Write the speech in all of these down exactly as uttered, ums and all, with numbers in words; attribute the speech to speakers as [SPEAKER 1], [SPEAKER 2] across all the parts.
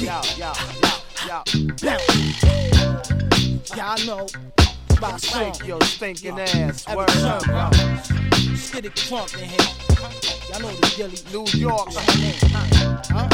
[SPEAKER 1] Yo, yo, yo, yo.
[SPEAKER 2] Yeah, I know. By song.
[SPEAKER 1] Your stinking ass.
[SPEAKER 2] Every
[SPEAKER 1] Word
[SPEAKER 2] song,
[SPEAKER 1] up,
[SPEAKER 2] bro.
[SPEAKER 1] yo.
[SPEAKER 2] Skitty Crump in here. Y'all know the Gilly.
[SPEAKER 1] New York.
[SPEAKER 2] Huh?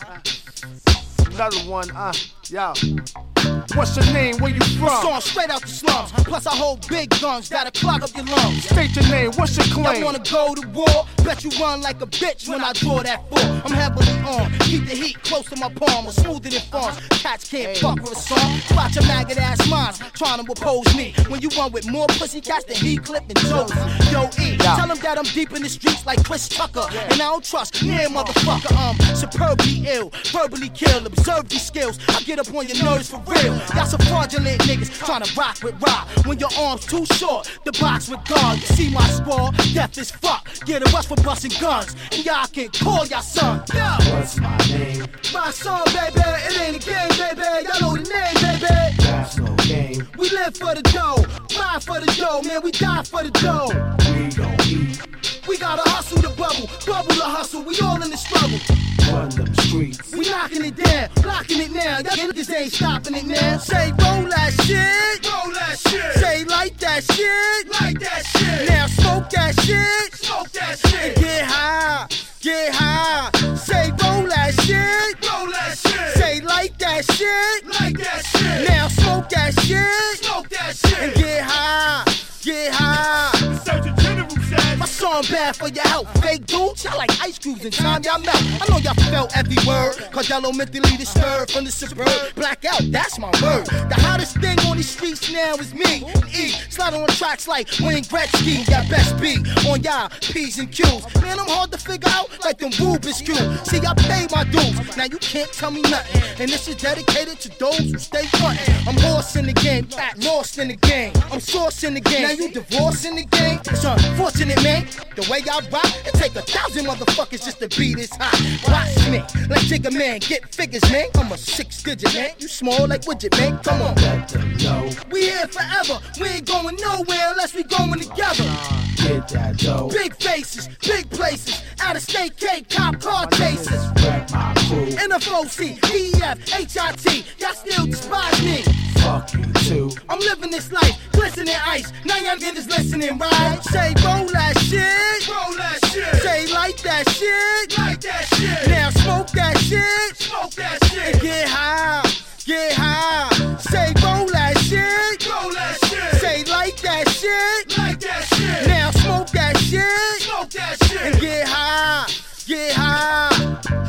[SPEAKER 1] Another one, uh, yo. What's your name? Where you from?
[SPEAKER 2] Song straight out the slums. Plus I hold big guns that'll clog up your lungs.
[SPEAKER 1] State your name. What's your
[SPEAKER 2] Y'all
[SPEAKER 1] claim?
[SPEAKER 2] wanna go to war? Bet you run like a bitch when I draw that four. I'm heavily on. Keep the heat close to my palm. I'm smoother than farms. Cats can't fuck with a song. Watch your maggot ass minds trying to oppose me. When you run with more pussy cats than he clip and Josie. Yo, E, tell him that I'm deep in the streets like Chris Tucker. And I don't trust near motherfucker. I'm superbly ill, verbally kill. Observe these skills. I get up on your nerves for real. Y'all some fraudulent niggas trying to rock with rock. When your arms too short, the box with God. You see my squad, death is fuck. Get a rush for busting guns, and y'all can call y'all son. Yo,
[SPEAKER 3] what's my name?
[SPEAKER 2] My son, baby, it ain't a game, baby. Y'all know the name, baby.
[SPEAKER 3] That's no game.
[SPEAKER 2] We live for the dough, ride for the dough, man. We die for the dough.
[SPEAKER 3] We gon' eat.
[SPEAKER 2] We gotta hustle the bubble, bubble the hustle. We all in the struggle.
[SPEAKER 3] Run them streets.
[SPEAKER 2] We knocking it down, locking it now. Y'all niggas ain't stopping it now. Say roll that shit, roll that shit. Say light that shit, light that shit. Now smoke that shit, smoke that shit. And get high, get high. Say roll that shit, roll that shit. Say light that shit, light that shit. Now smoke that shit, smoke that shit. And get high, get high.
[SPEAKER 4] Surgeon General said,
[SPEAKER 2] my song bad for your health. Fake dudes, y'all like ice cubes in time y'all melt. I know y'all felt every word, cause y'all mentally disturbed from the suburb. Blackout, that's my word. The hottest thing on these streets now is me. E, slide on tracks like Wayne Gretzky. Y'all best be on y'all P's and Q's. Man, I'm hard to figure out like them Rubik's Cube. See, I pay my dues, now you can't tell me nothing. And this is dedicated to those who stay frontin'. I'm lost in the game, fat lost in the game. I'm sauce in the game, now you divorced in the game. It's unfortunate, man. The way I rock, it take a thousand motherfuckers just to be this hot. Watch me, like Jigga Man, get figures, man. I'm a six digit, man. You small like Widget, man. Come on.
[SPEAKER 3] Let them know.
[SPEAKER 2] We here forever. We ain't going nowhere unless we going together.
[SPEAKER 3] Get that dough.
[SPEAKER 2] Big faces, big places. Out of state cake, cop car chases.
[SPEAKER 3] Rep my crew.
[SPEAKER 2] N F O C, D E F, H I T. Y'all still despise me.
[SPEAKER 3] Fuck you too.
[SPEAKER 2] I'm living this life, glistening ice. Now y'all niggas listening, right? Say roll that shit, roll that shit. Say light that shit, light that shit. Now smoke that shit, smoke that shit. And get high, get high. Say roll that shit, roll that shit. Say light that shit, light that shit. Now smoke that shit, smoke that shit. And get high, get high.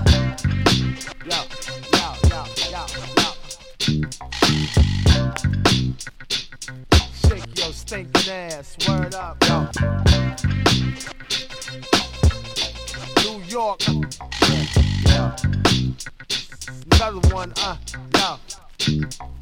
[SPEAKER 1] Yo, yo, yo, yo, yo. Shake your stinking ass. Word up, yo. New York. Yeah, yeah. Another one, uh, yo.